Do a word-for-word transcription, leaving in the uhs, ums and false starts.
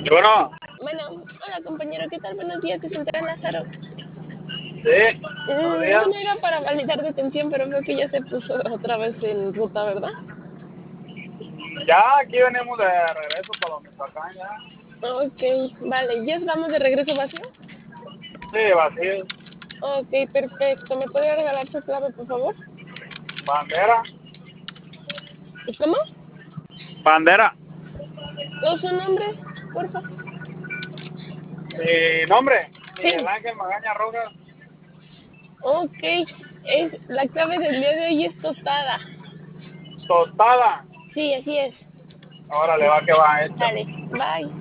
Y bueno, Bueno, hola compañero, ¿qué tal? Buenos días, disfrutar Lázaro. sí, buenos Mm, días. bueno, era para validar detención, pero veo que ya se puso otra vez en ruta, ¿verdad? Ya aquí venimos de regreso para los Michoacán ya. Ok, vale, ¿ya vamos de regreso vacío? Sí, vacío. Ok, perfecto. ¿Me puede regalar su clave, por favor? Bandera. ¿Y cómo? Bandera. ¿O su nombre, porfa? Mi nombre, Miguel Sí, Ángel Magaña Rojas. ok. Es, la clave del día de hoy es tostada. Tostada. Sí, así es. Ahora le va que va hecho. Dale, bye.